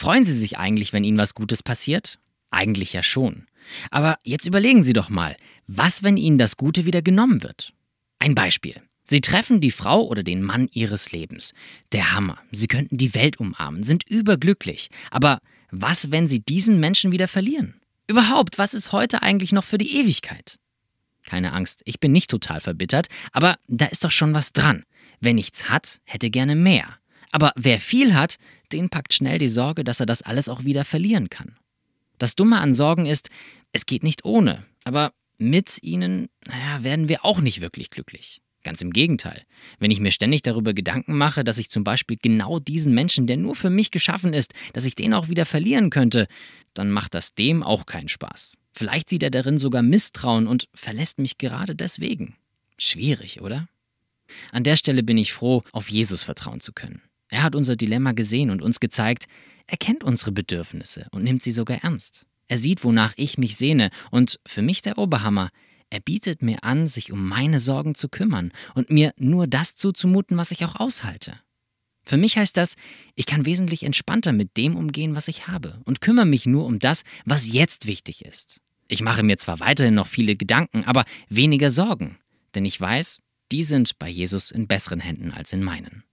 Freuen Sie sich eigentlich, wenn Ihnen was Gutes passiert? Eigentlich ja schon. Aber jetzt überlegen Sie doch mal, was, wenn Ihnen das Gute wieder genommen wird? Ein Beispiel. Sie treffen die Frau oder den Mann Ihres Lebens. Der Hammer. Sie könnten die Welt umarmen, sind überglücklich. Aber was, wenn Sie diesen Menschen wieder verlieren? Überhaupt, was ist heute eigentlich noch für die Ewigkeit? Keine Angst, ich bin nicht total verbittert, aber da ist doch schon was dran. Wer nichts hat, hätte gerne mehr. Aber wer viel hat, den packt schnell die Sorge, dass er das alles auch wieder verlieren kann. Das Dumme an Sorgen ist, es geht nicht ohne. Aber mit ihnen, werden wir auch nicht wirklich glücklich. Ganz im Gegenteil. Wenn ich mir ständig darüber Gedanken mache, dass ich zum Beispiel genau diesen Menschen, der nur für mich geschaffen ist, dass ich den auch wieder verlieren könnte, dann macht das dem auch keinen Spaß. Vielleicht sieht er darin sogar Misstrauen und verlässt mich gerade deswegen. Schwierig, oder? An der Stelle bin ich froh, auf Jesus vertrauen zu können. Er hat unser Dilemma gesehen und uns gezeigt, er kennt unsere Bedürfnisse und nimmt sie sogar ernst. Er sieht, wonach ich mich sehne und für mich der Oberhammer, er bietet mir an, sich um meine Sorgen zu kümmern und mir nur das zuzumuten, was ich auch aushalte. Für mich heißt das, ich kann wesentlich entspannter mit dem umgehen, was ich habe und kümmere mich nur um das, was jetzt wichtig ist. Ich mache mir zwar weiterhin noch viele Gedanken, aber weniger Sorgen, denn ich weiß, die sind bei Jesus in besseren Händen als in meinen.